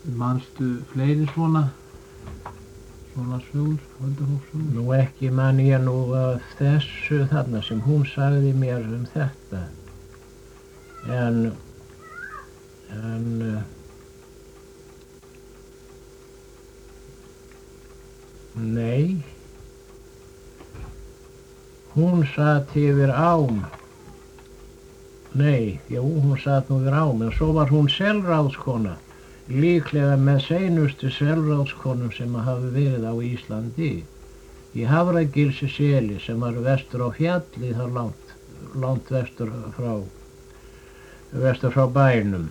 Manstu fleiri svona sögur, huldufólkssögur? Nú ekki man ég nú af þessu þarna sem hún sagði mér þetta. En nei, hún sat yfir ám. Nei, jú, hún sat nú yfir ám, en svo var hún selráðskona, líklega með seinustu selráðskonum sem hafi verið á Íslandi, í Hafragilsseli sem var vestur á fjalli, þar langt vestur frá bænum,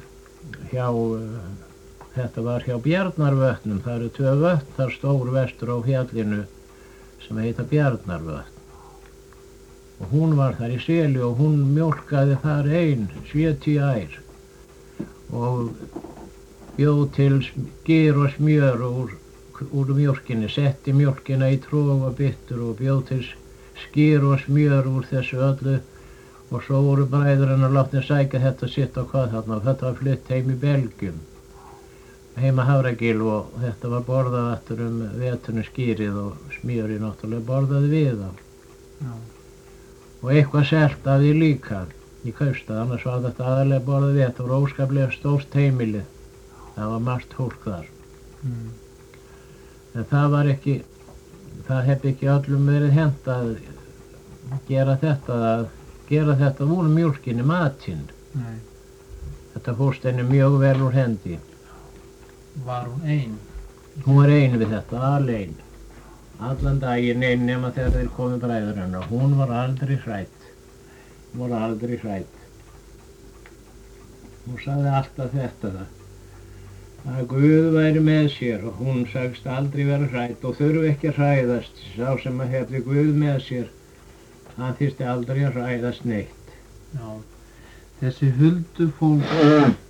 þetta var hjá Bjarnarvötnum. Það eru 2 vötn þar stór vestur á fjallinu sem heita Bjarnarvötn. Og hún var þar í seli og hún mjólkaði þar 70 ær og bjóð til skyr og smjör úr mjólkinni, setti mjólkina í trog og byttur og bjóð til skyr og smjör úr þessu öllu. Og svo voru bræðurinn látnir sækja þetta sitt á hvað þarna, og þetta var flutt heim í Belgjum, heima Hafragil, og þetta var borðað aftur veturinn, skýrið og smjörið náttúrulega borðað við á. Já. Og eitthvað selt af því líka í Kaupstað, annars var þetta aðalega borðað við. Þetta var óskaplega stórt heimilið, það var margt fólk þar. En það hefði ekki öllum verið hent að gera þetta úr mjólkinni matinn. Nei. Þetta fórst henni mjög vel úr hendi. Var hún ein? Hún var ein við þetta, alein. Allan daginn ein, nema þegar þeir komu bræður hennar. Hún var aldrei hrædd. Hún sagði alltaf þetta, að Guð væri með sér, og hún sagðist aldrei vera hrædd og þurfi ekki að hræðast. Sá sem að hefði Guð með sér, hann þyrfti aldrei að hræðast neitt. Já, þessi huldufólk